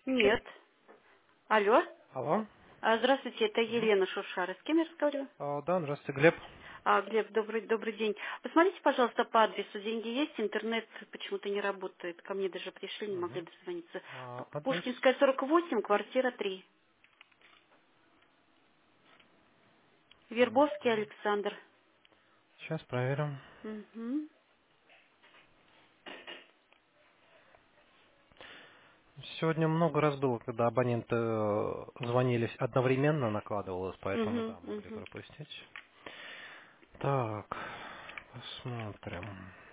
Нет. Алло. Алло. Здравствуйте, это Мгм. Елена Шуршара. С кем я разговариваю? Да, здравствуйте, Глеб. Глеб, добрый день. Посмотрите, пожалуйста, по адресу. Деньги есть, интернет почему-то не работает. Ко мне даже пришли, не могли Мгм. дозвониться. Адрес. Пушкинская, 48, квартира 3. Вербовский Мгм. Александр. Сейчас проверим. Мгм. Сегодня много раз было, когда абоненты звонились одновременно, накладывалось, поэтому Мгм. да, могли Мгм. пропустить. Так, посмотрим.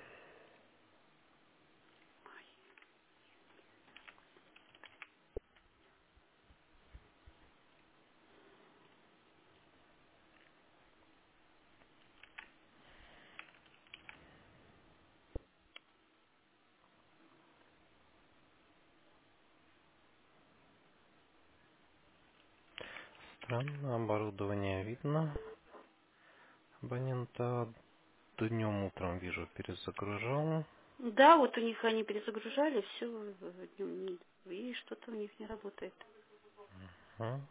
Странно, оборудование видно. Абонента днем, утром вижу, перезагружал. Да, вот у них они перезагружали, все, и что-то у них не работает. Мгм.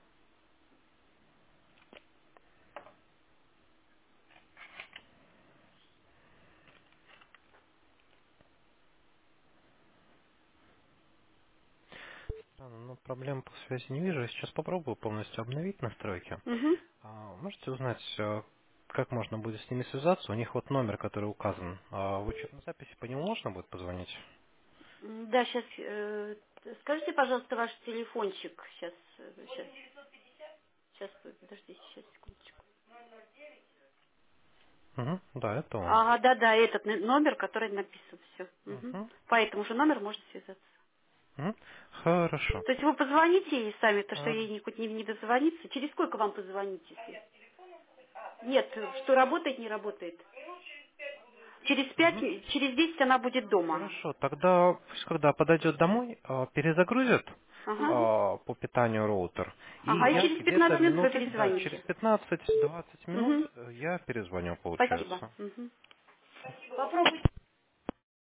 Странно, но проблем по связи не вижу. Я сейчас попробую полностью обновить настройки. Угу. Можете узнать, как можно будет с ними связаться? У них вот номер, который указан. В учетной записи по нему можно будет позвонить? Да, сейчас, скажите, пожалуйста, ваш телефончик. Сейчас, подождите, сейчас, секундочку. Угу, да, это он. Ага, да, этот номер, который написан, все. Угу, По этому же номеру можно связаться. угу. Хорошо. То есть вы позвоните ей сами, то что А, ей никуда не дозвониться. Через сколько вам позвонить, если? Нет, что работает, не работает. Через пять, мгм. через 10 она будет дома. Хорошо, тогда пусть когда подойдет домой, перезагрузит Ага. по питанию роутер. И Ага, и я через где-то 15 минут вы минут, да, через перезвоните. 15-20 минут Угу. я перезвоню, Спасибо. получается. Угу. Попробуйте.